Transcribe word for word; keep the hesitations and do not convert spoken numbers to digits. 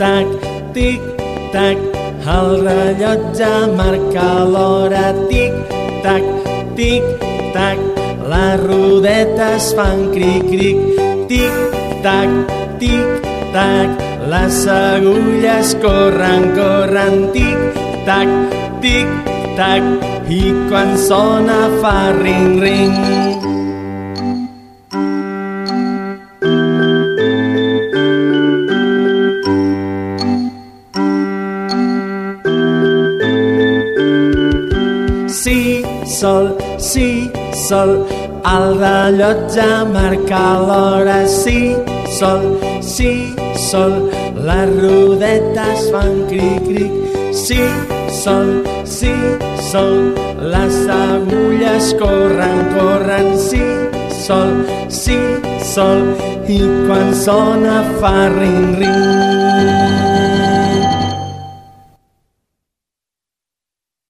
tac, tic-tac, el rellotge marca l'hora. Tic-tac, tic-tac, les rodetes fan cric-cric. Tic-tac, tic-tac, les agulles corren, corren. Tic-tac, tic-tac, i quan sona fa ring-ring. Sí, sol, sí, sol, el rellotge marca l'hora. Sí, sol, sí, sol, les rodetes fan cric-cric. Sí, sol, sí, sol, les agulles corren, corren. Sí, sol, sí, sol, i quan sona fa ring-ring.